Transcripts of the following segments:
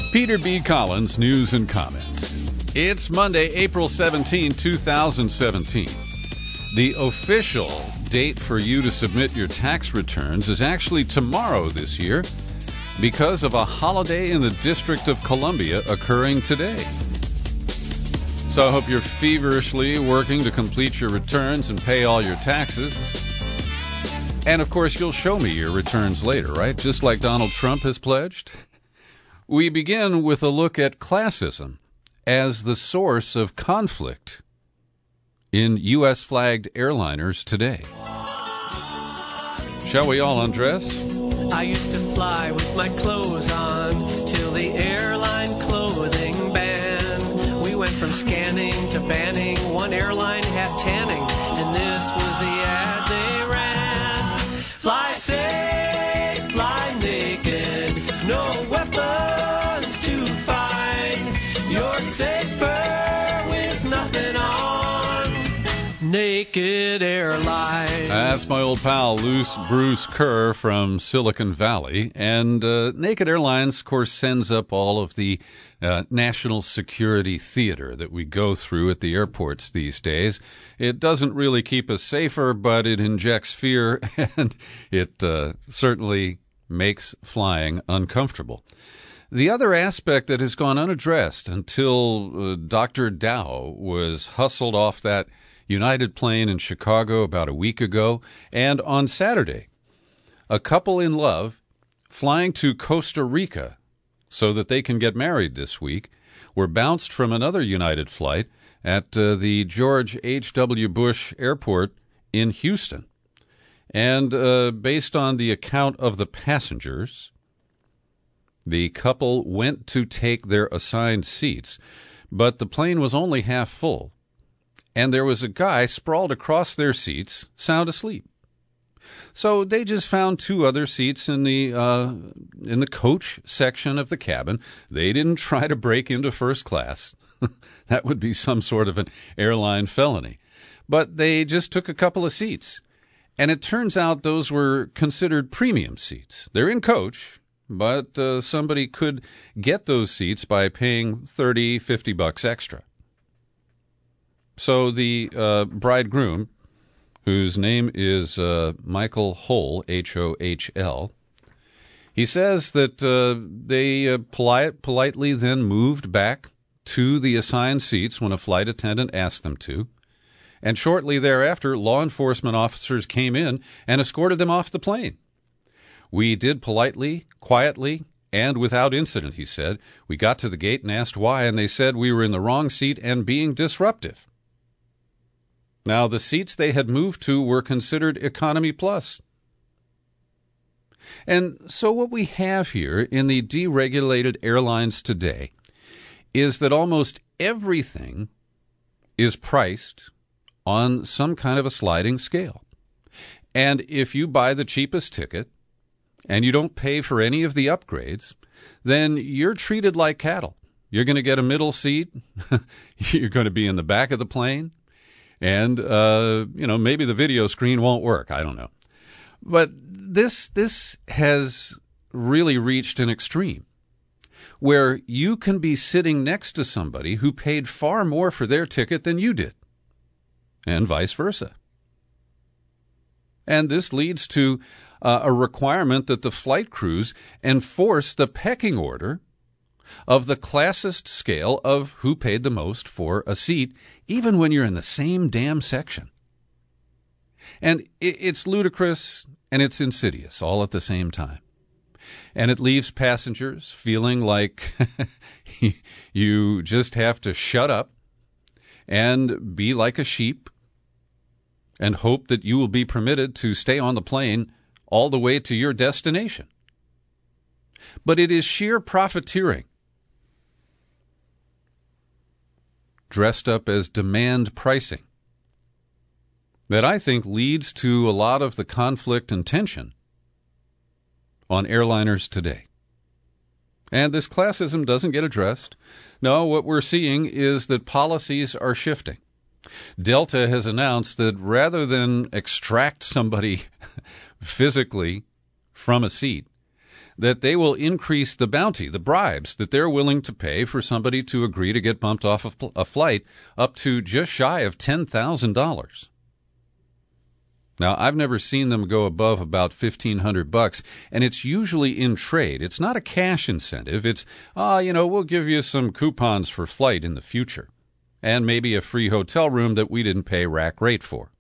Peter B. Collins, News and Comment. It's Monday, April 17, 2017. The official date for you to submit your tax returns is actually tomorrow this year because of a holiday in the District of Columbia occurring today. So I hope you're feverishly working to complete your returns and pay all your taxes. And of course, you'll show me your returns later, right? Just like Donald Trump has pledged. We begin with a look at classism as the source of conflict in U.S.-flagged airliners today. Shall we all undress? I used to fly with my clothes on till the airline clothing ban. We went from scanning to banning. One airline had tanning, and this was the ad they ran. Fly safe, fly naked, no weapons to find. You're safer with nothing on. Naked Airlines. That's my old pal, Bruce Kerr from Silicon Valley. And Naked Airlines, of course, sends up all of the national security theater that we go through at the airports these days. It doesn't really keep us safer, but it injects fear, and it certainly makes flying uncomfortable. The other aspect that has gone unaddressed until Dr. Dow was hustled off that United plane in Chicago about a week ago, and on Saturday, a couple in love flying to Costa Rica so that they can get married this week were bounced from another United flight at the George H.W. Bush Airport in Houston. And based on the account of the passengers, the couple went to take their assigned seats, but the plane was only half full. And there was a guy sprawled across their seats, sound asleep. So they just found two other seats in the coach section of the cabin. They didn't try to break into first class. That would be some sort of an airline felony. But they just took a couple of seats. And it turns out those were considered premium seats. They're in coach, but somebody could get those seats by paying $30-50 extra. So the bridegroom, whose name is Michael Hohl, H-O-H-L, he says that they politely then moved back to the assigned seats when a flight attendant asked them to, and shortly thereafter, law enforcement officers came in and escorted them off the plane. We did politely, quietly, and without incident, he said. We got to the gate and asked why, and they said we were in the wrong seat and being disruptive. Now, the seats they had moved to were considered economy plus. And so what we have here in the deregulated airlines today is that almost everything is priced on some kind of a sliding scale. And if you buy the cheapest ticket and you don't pay for any of the upgrades, then you're treated like cattle. You're going to get a middle seat. You're going to be in the back of the plane. And, maybe the video screen won't work. I don't know. But this has really reached an extreme where you can be sitting next to somebody who paid far more for their ticket than you did, and vice versa. And this leads to a requirement that the flight crews enforce the pecking order of the classist scale of who paid the most for a seat, even when you're in the same damn section. And it's ludicrous and it's insidious all at the same time. And it leaves passengers feeling like you just have to shut up and be like a sheep and hope that you will be permitted to stay on the plane all the way to your destination. But it is sheer profiteering, dressed up as demand pricing, that I think leads to a lot of the conflict and tension on airliners today. And this classism doesn't get addressed. No, what we're seeing is that policies are shifting. Delta has announced that rather than extract somebody physically from a seat, that they will increase the bounty, the bribes that they're willing to pay for somebody to agree to get bumped off a flight up to just shy of $10,000. Now, I've never seen them go above about $1,500, and it's usually in trade. It's not a cash incentive. It's, we'll give you some coupons for flight in the future, and maybe a free hotel room that we didn't pay rack rate for.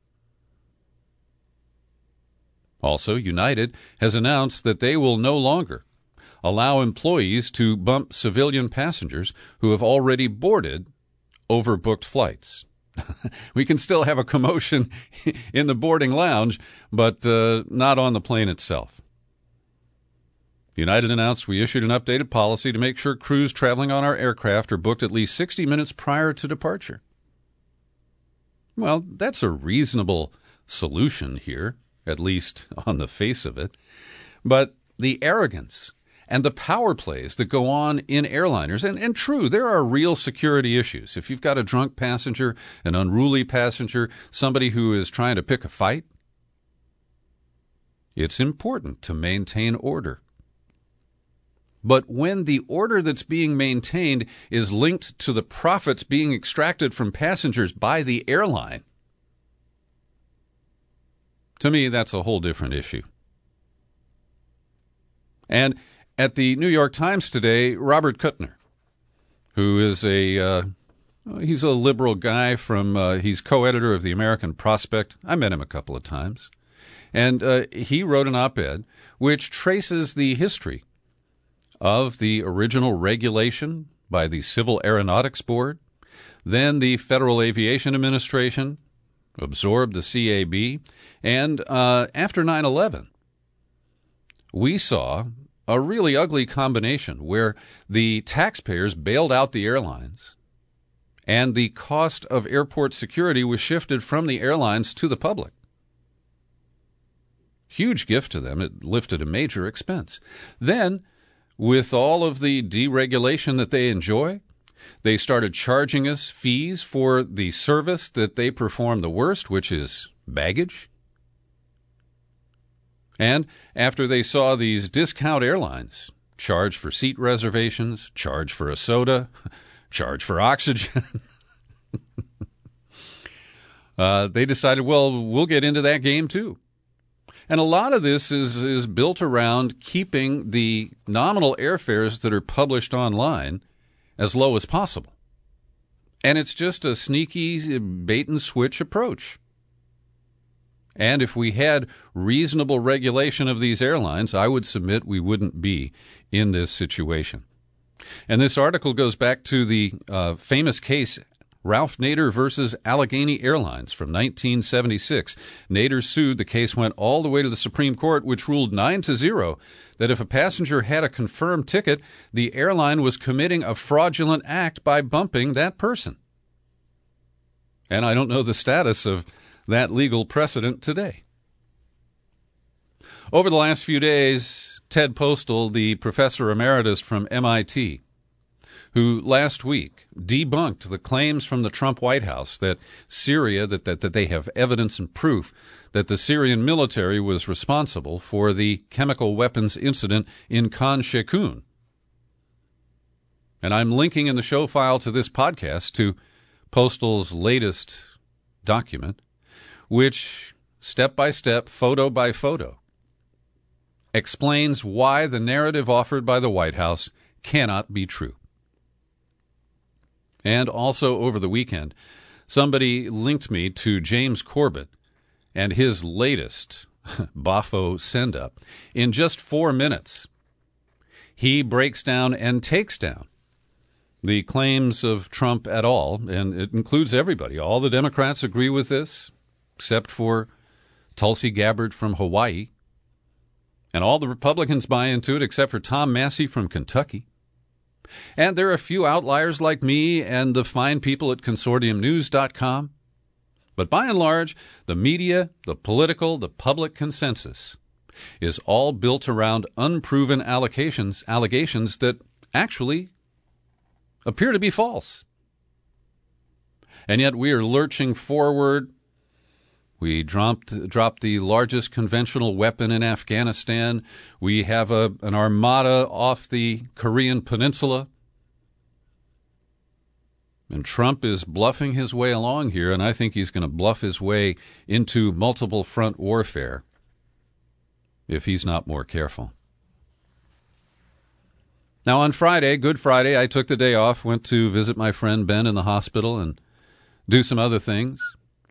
Also, United has announced that they will no longer allow employees to bump civilian passengers who have already boarded overbooked flights. We can still have a commotion in the boarding lounge, but not on the plane itself. United announced we issued an updated policy to make sure crews traveling on our aircraft are booked at least 60 minutes prior to departure. Well, that's a reasonable solution here, at least on the face of it. But the arrogance and the power plays that go on in airliners, and true, there are real security issues. If you've got a drunk passenger, an unruly passenger, somebody who is trying to pick a fight, it's important to maintain order. But when the order that's being maintained is linked to the profits being extracted from passengers by the airline, to me, that's a whole different issue. And at the New York Times today, Robert Kuttner, who is he's a liberal guy he's co-editor of the American Prospect. I met him a couple of times. And he wrote an op-ed which traces the history of the original regulation by the Civil Aeronautics Board, then the Federal Aviation Administration absorbed the CAB, and after 9/11, we saw a really ugly combination where the taxpayers bailed out the airlines and the cost of airport security was shifted from the airlines to the public. Huge gift to them. It lifted a major expense. Then, with all of the deregulation that they enjoy, they started charging us fees for the service that they perform the worst, which is baggage. And after they saw these discount airlines charge for seat reservations, charge for a soda, charge for oxygen, they decided, well, we'll get into that game too. And a lot of this is built around keeping the nominal airfares that are published online as low as possible. And it's just a sneaky bait-and-switch approach. And if we had reasonable regulation of these airlines, I would submit we wouldn't be in this situation. And this article goes back to the famous case, Ralph Nader versus Allegheny Airlines from 1976. Nader sued. The case went all the way to the Supreme Court, which ruled 9-0 that if a passenger had a confirmed ticket, the airline was committing a fraudulent act by bumping that person. And I don't know the status of that legal precedent today. Over the last few days, Ted Postal, the professor emeritus from MIT, who last week debunked the claims from the Trump White House that Syria, that they have evidence and proof that the Syrian military was responsible for the chemical weapons incident in Khan Sheikhoun. And I'm linking in the show file to this podcast to Postal's latest document, which, step by step, photo by photo, explains why the narrative offered by the White House cannot be true. And also over the weekend, somebody linked me to James Corbett and his latest Bafo send-up. In just 4 minutes, he breaks down and takes down the claims of Trump et al., and it includes everybody. All the Democrats agree with this, except for Tulsi Gabbard from Hawaii. And all the Republicans buy into it, except for Tom Massey from Kentucky. And there are a few outliers like me and the fine people at consortiumnews.com. But by and large, the media, the political, the public consensus is all built around unproven allegations that actually appear to be false. And yet we are lurching forward We dropped the largest conventional weapon in Afghanistan. We have an armada off the Korean Peninsula. And Trump is bluffing his way along here, and I think he's going to bluff his way into multiple front warfare if he's not more careful. Now, on Friday, Good Friday, I took the day off, went to visit my friend Ben in the hospital and do some other things.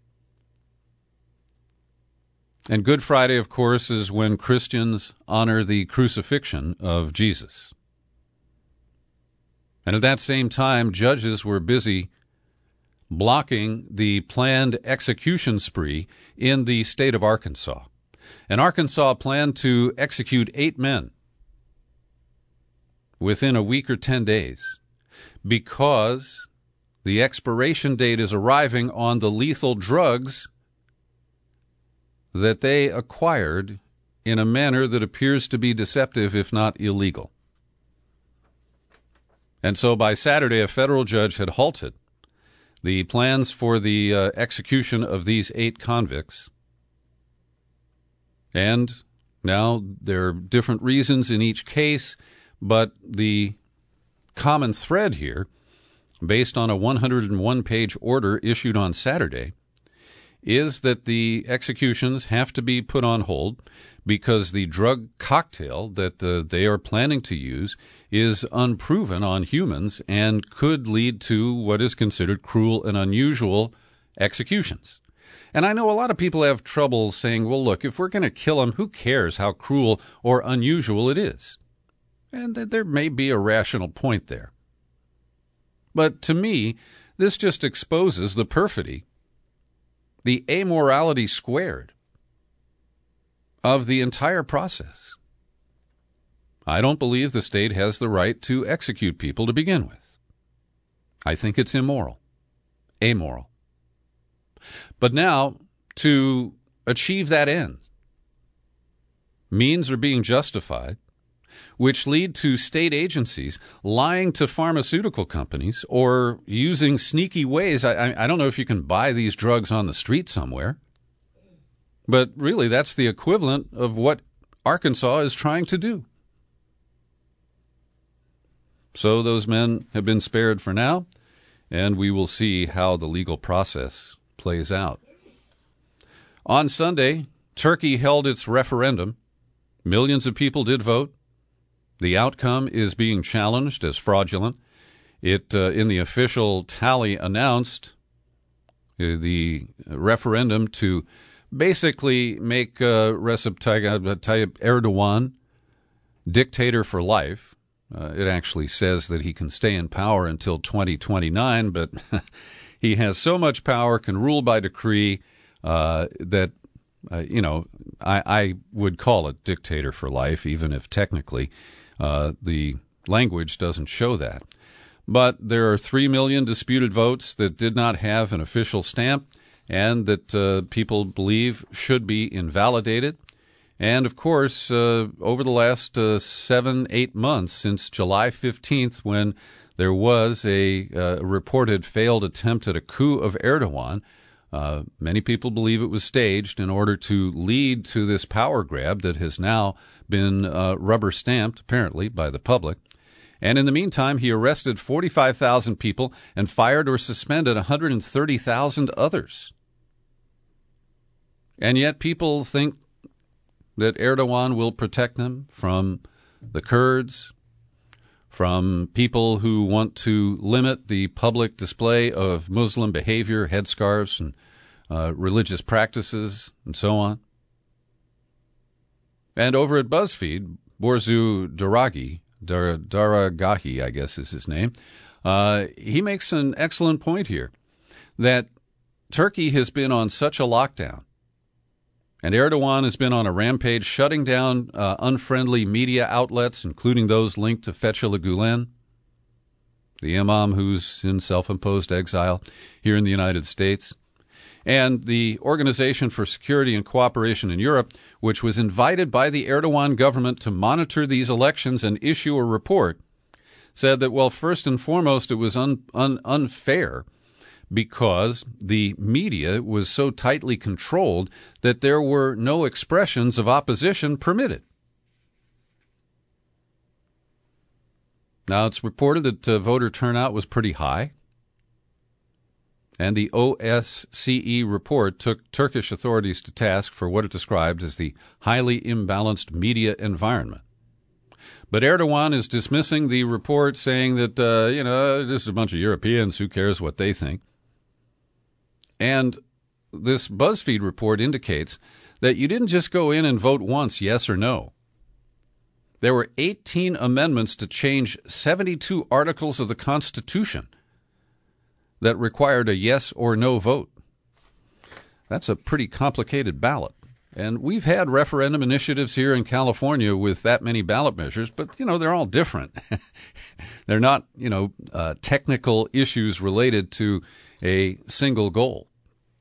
And Good Friday, of course, is when Christians honor the crucifixion of Jesus. And at that same time, judges were busy blocking the planned execution spree in the state of Arkansas. And Arkansas planned to execute 8 men within a week or 10 days because the expiration date is arriving on the lethal drugs that they acquired in a manner that appears to be deceptive, if not illegal. And so by Saturday, a federal judge had halted the plans for the execution of these 8 convicts. And now there are different reasons in each case, but the common thread here, based on a 101-page order issued on Saturday, is that the executions have to be put on hold because the drug cocktail that they are planning to use is unproven on humans and could lead to what is considered cruel and unusual executions. And I know a lot of people have trouble saying, well, look, if we're going to kill him, who cares how cruel or unusual it is? And there may be a rational point there. But to me, this just exposes the perfidy, the amorality squared of the entire process. I don't believe the state has the right to execute people to begin with. I think it's immoral, amoral. But now, to achieve that end, means are being justified, which lead to state agencies lying to pharmaceutical companies or using sneaky ways. I don't know if you can buy these drugs on the street somewhere, but really that's the equivalent of what Arkansas is trying to do. So those men have been spared for now, and we will see how the legal process plays out. On Sunday, Turkey held its referendum. Millions of people did vote. The outcome is being challenged as fraudulent. It, in the official tally, announced the referendum to basically make Recep Tayyip Erdogan dictator for life. It actually says that he can stay in power until 2029, but he has so much power, can rule by decree, that, I would call it dictator for life, even if technically the language doesn't show that. But there are 3 million disputed votes that did not have an official stamp and that people believe should be invalidated. And, of course, over the last 7-8 months, since July 15th, when there was a reported failed attempt at a coup of Erdogan, many people believe it was staged in order to lead to this power grab that has now been rubber-stamped, apparently, by the public. And in the meantime, he arrested 45,000 people and fired or suspended 130,000 others. And yet people think that Erdogan will protect them from the Kurds, from people who want to limit the public display of Muslim behavior, headscarves, and religious practices, and so on. And over at BuzzFeed, Borzu Daragahi, I guess is his name, he makes an excellent point here, that Turkey has been on such a lockdown, and Erdogan has been on a rampage, shutting down unfriendly media outlets, including those linked to Fethullah Gulen, the imam who's in self-imposed exile here in the United States, and the Organization for Security and Cooperation in Europe, which was invited by the Erdogan government to monitor these elections and issue a report, said that, well, first and foremost, it was unfair because the media was so tightly controlled that there were no expressions of opposition permitted. Now, it's reported that voter turnout was pretty high, and the OSCE report took Turkish authorities to task for what it described as the highly imbalanced media environment. But Erdogan is dismissing the report, saying that, this is a bunch of Europeans, who cares what they think? And this BuzzFeed report indicates that you didn't just go in and vote once, yes or no. There were 18 amendments to change 72 articles of the Constitution that required a yes or no vote. That's a pretty complicated ballot. And we've had referendum initiatives here in California with that many ballot measures, but, they're all different. They're not, technical issues related to a single goal.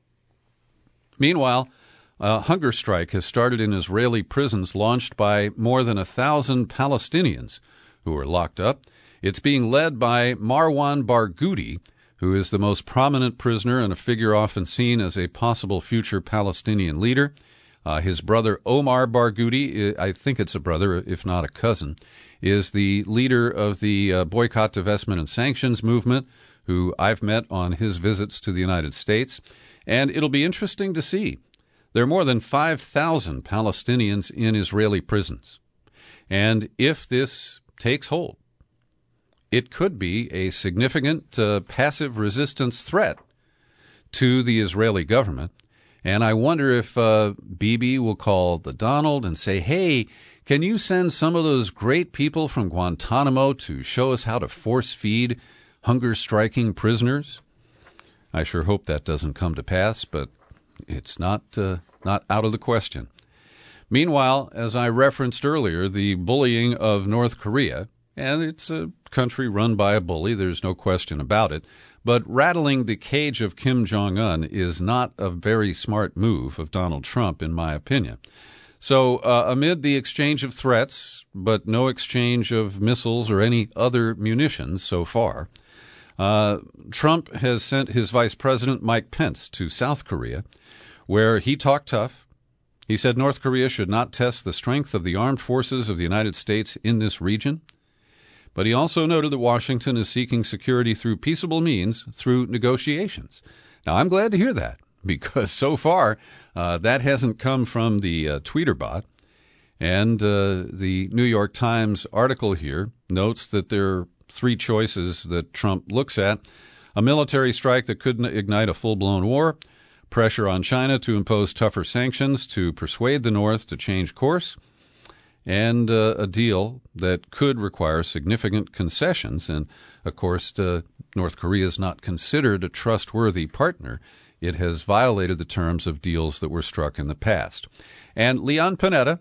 Meanwhile, a hunger strike has started in Israeli prisons launched by more than 1,000 Palestinians who are locked up. It's being led by Marwan Barghouti, who is the most prominent prisoner and a figure often seen as a possible future Palestinian leader. His brother Omar Barghouti, I think it's a brother, if not a cousin, is the leader of the boycott, divestment, and sanctions movement, who I've met on his visits to the United States. And it'll be interesting to see. There are more than 5,000 Palestinians in Israeli prisons. And if this takes hold, it could be a significant passive resistance threat to the Israeli government. And I wonder if Bibi will call the Donald and say, hey, can you send some of those great people from Guantanamo to show us how to force-feed hunger-striking prisoners? I sure hope that doesn't come to pass, but it's not out of the question. Meanwhile, as I referenced earlier, the bullying of North Korea, and it's a country run by a bully, there's no question about it, but rattling the cage of Kim Jong-un is not a very smart move of Donald Trump, in my opinion. So amid the exchange of threats, but no exchange of missiles or any other munitions so far, Trump has sent his Vice President Mike Pence to South Korea, where he talked tough. He said North Korea should not test the strength of the armed forces of the United States in this region. But he also noted that Washington is seeking security through peaceable means, through negotiations. Now, I'm glad to hear that, because so far that hasn't come from the tweeter bot. And the New York Times article here notes that there are three choices that Trump looks at: a military strike that could ignite a full-blown war, pressure on China to impose tougher sanctions to persuade the North to change course, and a deal that could require significant concessions. And, of course, North Korea is not considered a trustworthy partner. It has violated the terms of deals that were struck in the past. And Leon Panetta,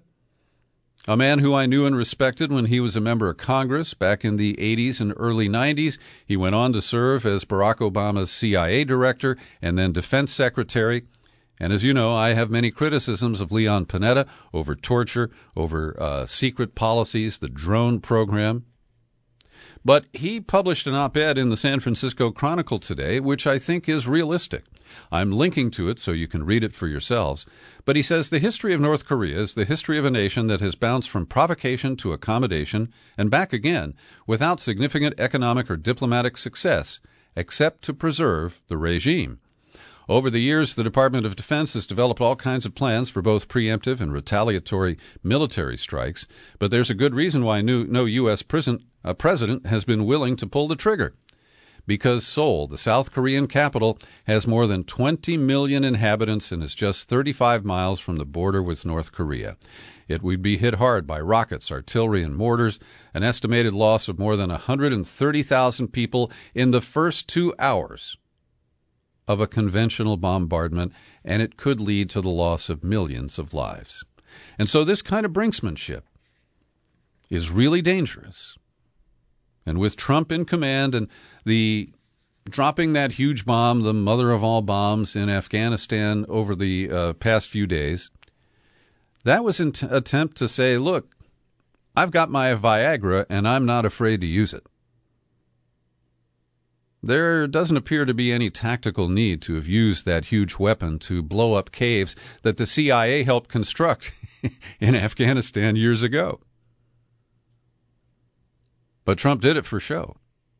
a man who I knew and respected when he was a member of Congress back in the 80s and early 90s. He went on to serve as Barack Obama's CIA director and then defense secretary. And as you know, I have many criticisms of Leon Panetta over torture, over secret policies, the drone program. But he published an op-ed in the San Francisco Chronicle today, which I think is realistic. I'm linking to it so you can read it for yourselves. But he says the history of North Korea is the history of a nation that has bounced from provocation to accommodation and back again without significant economic or diplomatic success, except to preserve the regime. Over the years, the Department of Defense has developed all kinds of plans for both preemptive and retaliatory military strikes, but there's a good reason why no U.S. president has been willing to pull the trigger. Because Seoul, the South Korean capital, has more than 20 million inhabitants and is just 35 miles from the border with North Korea. It would be hit hard by rockets, artillery, and mortars, an estimated loss of more than 130,000 people in the first 2 hours of a conventional bombardment, and it could lead to the loss of millions of lives. And so this kind of brinksmanship is really dangerous. And with Trump in command and the dropping that huge bomb, the mother of all bombs, in Afghanistan over the past few days, that was an attempt to say, look, I've got my Viagra and I'm not afraid to use it. There doesn't appear to be any tactical need to have used that huge weapon to blow up caves that the CIA helped construct in Afghanistan years ago. But Trump did it for show,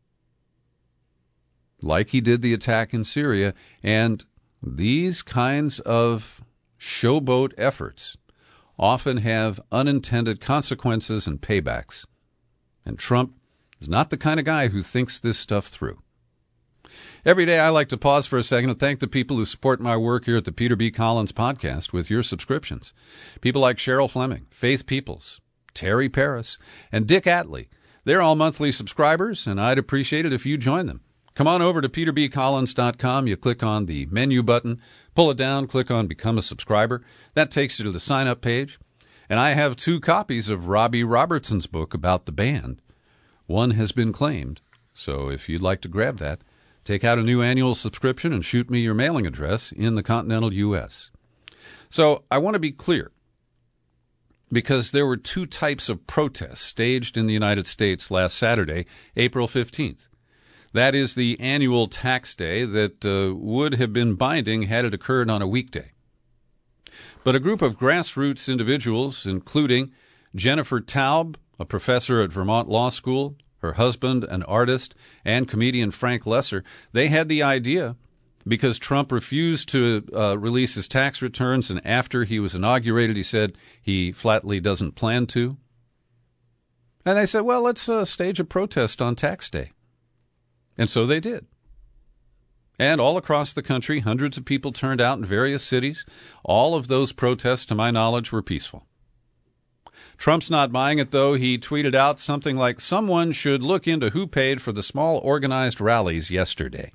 like he did the attack in Syria, and these kinds of showboat efforts often have unintended consequences and paybacks. And Trump is not the kind of guy who thinks this stuff through. Every day I like to pause for a second and thank the people who support my work here at the Peter B. Collins Podcast with your subscriptions. People like Cheryl Fleming, Faith Peoples, Terry Paris, and Dick Atlee. They're all monthly subscribers, and I'd appreciate it if you join them. Come on over to peterbcollins.com. You click on the menu button, pull it down, click on Become a Subscriber. That takes you to the sign-up page. And I have 2 copies of Robbie Robertson's book about the band. One has been claimed, so if you'd like to grab that, take out a new annual subscription and shoot me your mailing address in the continental U.S. So I want to be clear, because there were 2 types of protests staged in the United States last Saturday, April 15th. That is the annual tax day that would have been binding had it occurred on a weekday. But a group of grassroots individuals, including Jennifer Taub, a professor at Vermont Law School, her husband, an artist, and comedian Frank Lesser, they had the idea because Trump refused to release his tax returns, and after he was inaugurated, he said he flatly doesn't plan to. And they said, well, let's stage a protest on tax day. And so they did. And all across the country, hundreds of people turned out in various cities. All of those protests, to my knowledge, were peaceful. Trump's not buying it, though. He tweeted out something like, someone should look into who paid for the small organized rallies yesterday.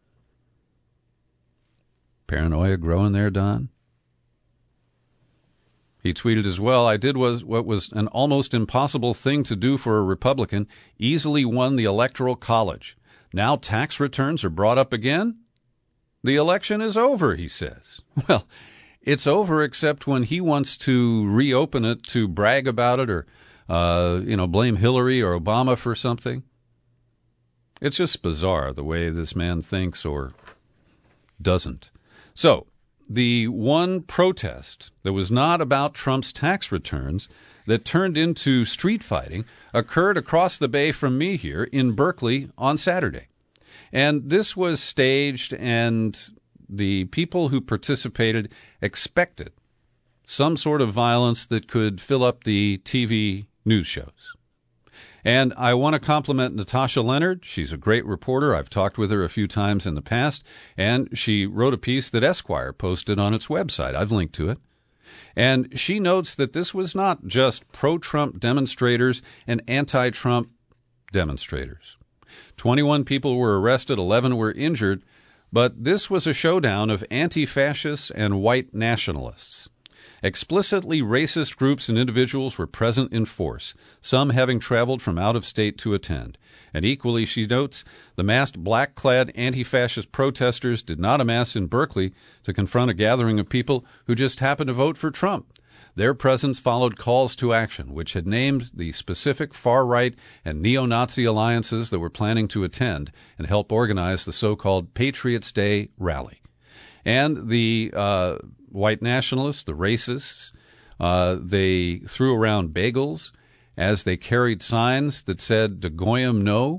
Paranoia growing there, Don? He tweeted as well, I did what was an almost impossible thing to do for a Republican, easily won the Electoral College. Now tax returns are brought up again? The election is over, he says. Well, it's over except when he wants to reopen it to brag about it or, blame Hillary or Obama for something. It's just bizarre the way this man thinks or doesn't. So, the one protest that was not about Trump's tax returns that turned into street fighting occurred across the bay from me here in Berkeley on Saturday. And this was staged, and the people who participated expected some sort of violence that could fill up the TV news shows. And I want to compliment Natasha Leonard. She's a great reporter. I've talked with her a few times in the past, and she wrote a piece that Esquire posted on its website. I've linked to it. And she notes that this was not just pro-Trump demonstrators and anti-Trump demonstrators. 21 people were arrested, 11 were injured, but this was a showdown of anti-fascists and white nationalists. Explicitly racist groups and individuals were present in force, some having traveled from out of state to attend. And equally, she notes, the masked black-clad anti-fascist protesters did not amass in Berkeley to confront a gathering of people who just happened to vote for Trump. Their presence followed calls to action, which had named the specific far-right and neo-Nazi alliances that were planning to attend and help organize the so-called Patriots' Day rally. And the white nationalists, the racists, they threw around bagels as they carried signs that said, "De Goyim No,"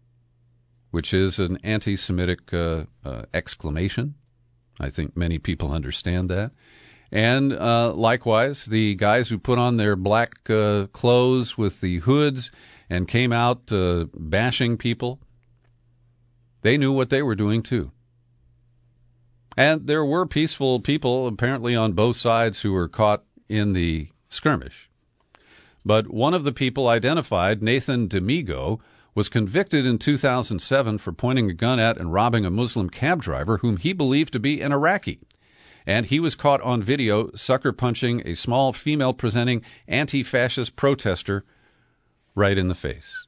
which is an anti-Semitic exclamation. I think many people understand that. And likewise, the guys who put on their black clothes with the hoods and came out bashing people, they knew what they were doing too. And there were peaceful people, apparently on both sides, who were caught in the skirmish. But one of the people identified, Nathan D'Amigo, was convicted in 2007 for pointing a gun at and robbing a Muslim cab driver whom he believed to be an Iraqi. And he was caught on video sucker-punching a small female-presenting anti-fascist protester right in the face.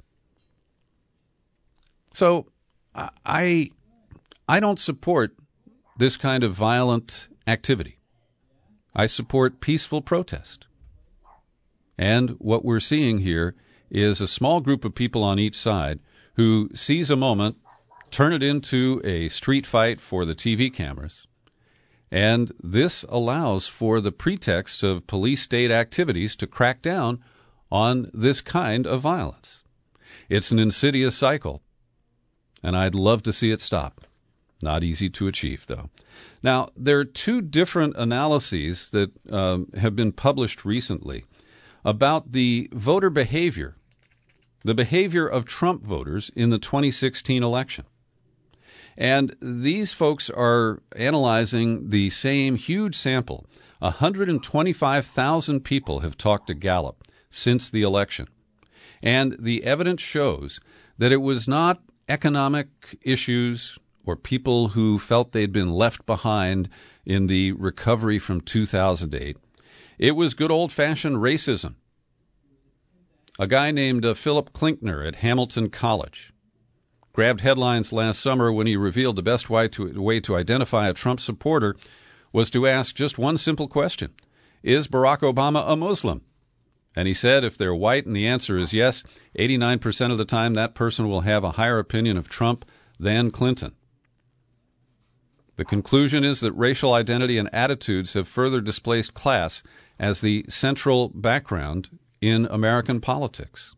So I don't support this kind of violent activity. I support peaceful protest. And what we're seeing here is a small group of people on each side who seize a moment turn it into a street fight for the TV cameras. And this allows for the pretext of police state activities to crack down on this kind of violence. It's an insidious cycle, and I'd love to see it stop. Not easy to achieve, though. Now, there are two different analyses that have been published recently about the voter behavior, the behavior of Trump voters in the 2016 election. And these folks are analyzing the same huge sample. 125,000 people have talked to Gallup since the election. And the evidence shows that it was not economic issues or people who felt they'd been left behind in the recovery from 2008. It was good old-fashioned racism. A guy named Philip Klinkner at Hamilton College grabbed headlines last summer when he revealed the best way to identify a Trump supporter was to ask just one simple question: is Barack Obama a Muslim? And he said if they're white and the answer is yes, 89% of the time that person will have a higher opinion of Trump than Clinton. The conclusion is that racial identity and attitudes have further displaced class as the central background in American politics.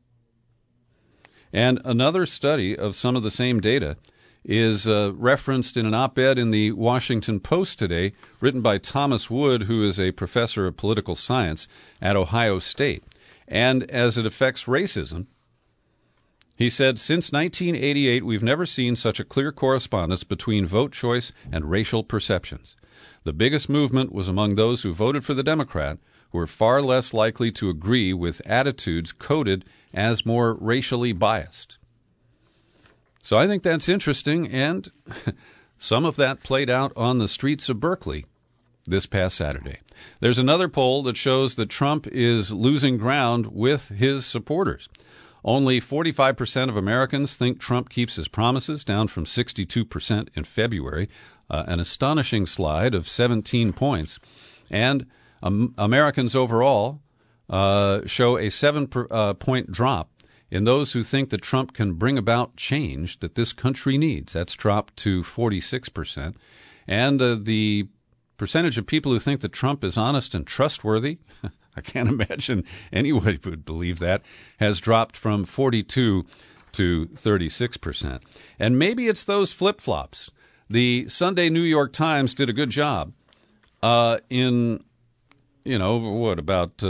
And another study of some of the same data is referenced in an op-ed in the Washington Post today, written by Thomas Wood, who is a professor of political science at Ohio State. And as it affects racism, he said, since 1988, we've never seen such a clear correspondence between vote choice and racial perceptions. The biggest movement was among those who voted for the Democrat, who are far less likely to agree with attitudes coded as more racially biased. So I think that's interesting, and some of that played out on the streets of Berkeley this past Saturday. There's another poll that shows that Trump is losing ground with his supporters. Only 45% of Americans think Trump keeps his promises, down from 62% in February, an astonishing slide of 17 points. And Americans overall show a 7-point drop in those who think that Trump can bring about change that this country needs. That's dropped to 46%. And the percentage of people who think that Trump is honest and trustworthy, I can't imagine anybody would believe that, has dropped from 42 to 36%. And maybe it's those flip-flops. The Sunday New York Times did a good job in, about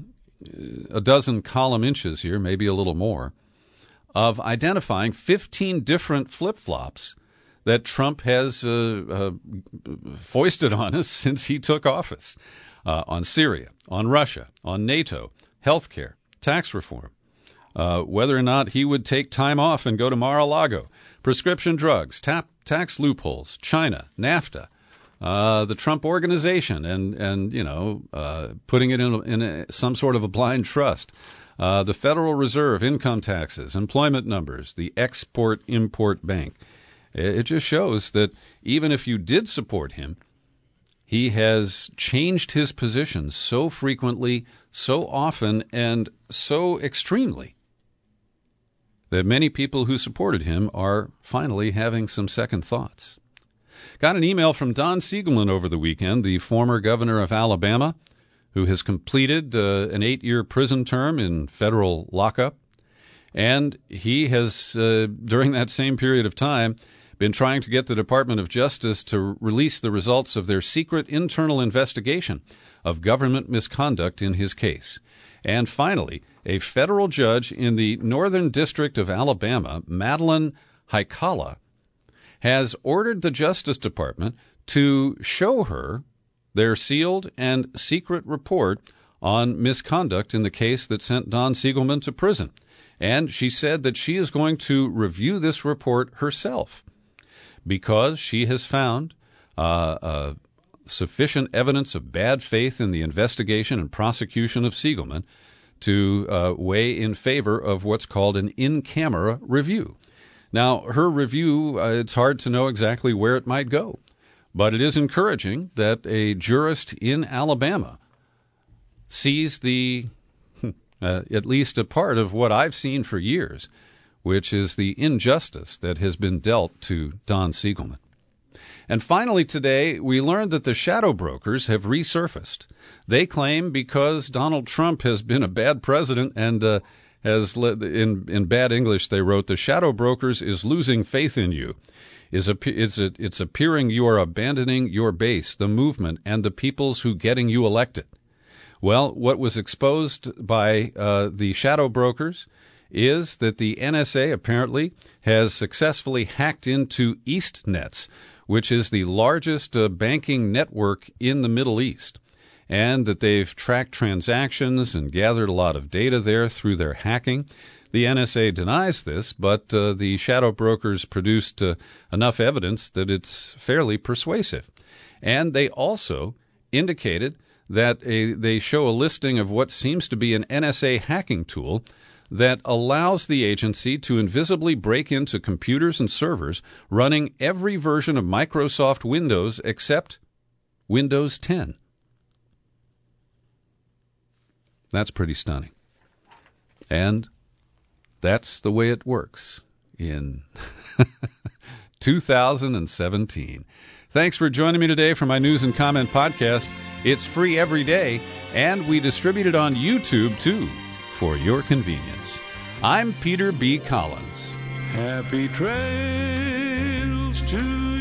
a dozen column inches here, maybe a little more, of identifying 15 different flip-flops that Trump has foisted on us since he took office, on Syria, on Russia, on NATO, health care, tax reform, whether or not he would take time off and go to Mar-a-Lago, prescription drugs, tax loopholes, China, NAFTA, the Trump Organization, and putting it in some sort of a blind trust, the Federal Reserve, income taxes, employment numbers, the Export-Import Bank. It just shows that even if you did support him, he has changed his position so frequently, so often, and so extremely that many people who supported him are finally having some second thoughts. Got an email from Don Siegelman over the weekend, the former governor of Alabama, who has completed an 8-year prison term in federal lockup. And he has, during that same period of time, been trying to get the Department of Justice to release the results of their secret internal investigation of government misconduct in his case. And finally, a federal judge in the Northern District of Alabama, Madeline Haikala, has ordered the Justice Department to show her their sealed and secret report on misconduct in the case that sent Don Siegelman to prison. And she said that she is going to review this report herself because she has found sufficient evidence of bad faith in the investigation and prosecution of Siegelman to weigh in favor of what's called an in-camera review. Now, her review, it's hard to know exactly where it might go, but it is encouraging that a jurist in Alabama sees the at least a part of what I've seen for years, which is the injustice that has been dealt to Don Siegelman. And finally today, we learned that the shadow brokers have resurfaced. They claim because Donald Trump has been a bad president and has led, in bad English, they wrote, the shadow brokers is losing faith in you. It's appearing you are abandoning your base, the movement, and the peoples who getting you elected. Well, what was exposed by the shadow brokers is that the NSA apparently has successfully hacked into EastNets, which is the largest banking network in the Middle East, and that they've tracked transactions and gathered a lot of data there through their hacking. The NSA denies this, but the shadow brokers produced enough evidence that it's fairly persuasive. And they also indicated that they show a listing of what seems to be an NSA hacking tool that allows the agency to invisibly break into computers and servers running every version of Microsoft Windows except Windows 10. That's pretty stunning. And that's the way it works in 2017. Thanks for joining me today for my News and Comment podcast. It's free every day, and we distribute it on YouTube, too, for your convenience. I'm Peter B. Collins. Happy trails to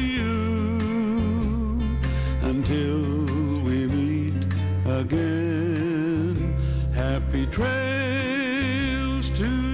you until we meet again. Happy trails to